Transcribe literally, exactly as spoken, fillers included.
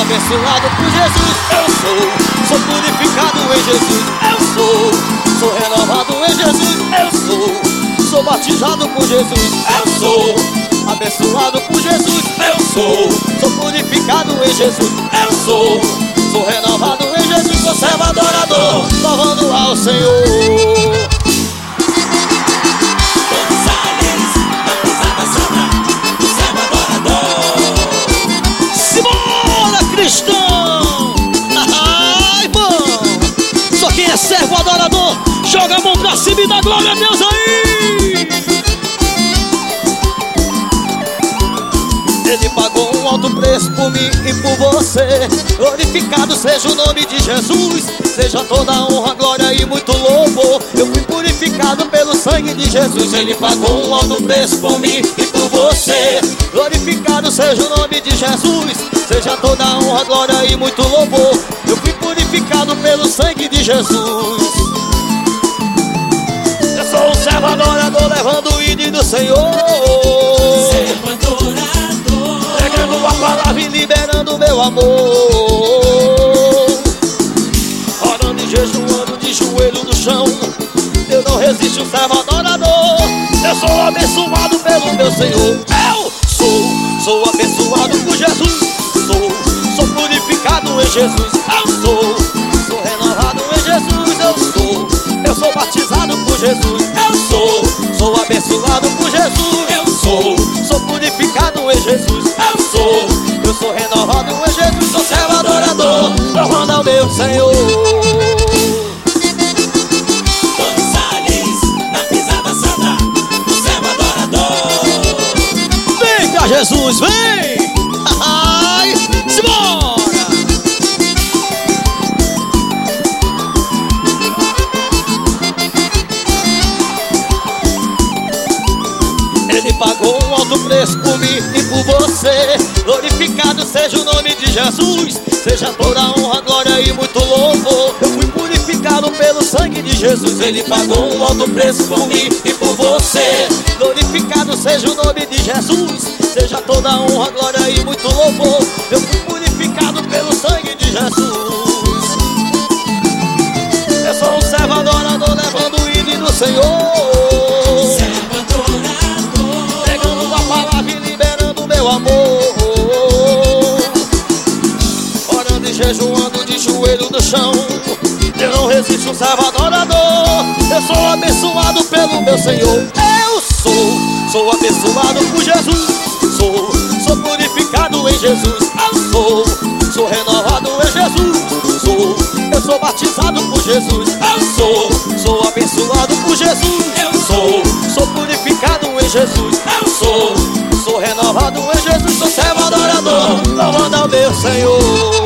abençoado por Jesus, eu sou. Sou purificado em Jesus, eu sou. Sou renovado em Jesus, eu sou. Sou batizado por Jesus, eu sou. Abençoado por Jesus, eu sou. Sou purificado em Jesus, eu sou. Sou renovado em Jesus, sou servo adorador, louvando ao Senhor. Cristão! Ai, bom! Só quem é servo adorador, joga a mão pra cima e dá glória a Deus aí! Ele pagou um alto preço por mim e por você. Glorificado seja o nome de Jesus. Seja toda a honra, glória e muito louvor. Eu fui purificado pelo sangue de Jesus. Ele pagou um alto preço por mim e por você. Glorificado seja o nome de Jesus. Seja toda a honra, glória e muito louvor. Eu fui purificado pelo sangue de Jesus. Eu sou um servo adorador, levando o ídolo do Senhor. Servo adorador, pregando a palavra e liberando meu amor. Orando e jejuando de joelho no chão. Eu não resisto, servo adorador. Eu sou abençoado pelo meu Senhor. Eu sou, sou abençoado por Jesus. Sou, sou purificado em Jesus, eu sou. Sou renovado em Jesus, eu sou. Eu sou batizado por Jesus, eu sou. Sou abençoado por Jesus, eu sou. Sou purificado em Jesus, eu sou. Eu sou renovado em Jesus, sou servo adorador, louvando ao meu Senhor. Gonçalves, na pisada santa, o servo adorador. Vem cá, Jesus, vem! Ai, simbora! Ele pagou um alto preço por mim e por você. Glorificado seja o nome de Jesus. Seja toda a honra, glória e muito louvor. Eu fui purificado pelo sangue de Jesus. Ele pagou um alto preço por mim e por você. Glorificado seja o nome de Jesus. Seja toda a honra, glória e muito louvor. Eu fui purificado pelo sangue de Jesus. Eu sou um servo adorador, levando o ídolo do Senhor. Servo adorador, pregando a palavra e liberando meu amor. Orando e jejuando de joelho no chão. Eu não resisto, um servo adorador. Eu sou abençoado pelo meu Senhor. Eu sou, sou abençoado por Jesus. Sou, sou purificado em Jesus. Eu sou, sou renovado em Jesus. Sou, eu sou batizado por Jesus. Eu sou, sou abençoado por Jesus. Eu sou, sou purificado em Jesus. Eu sou, sou renovado em Jesus. Sou servo adorador, louvando ao meu Senhor.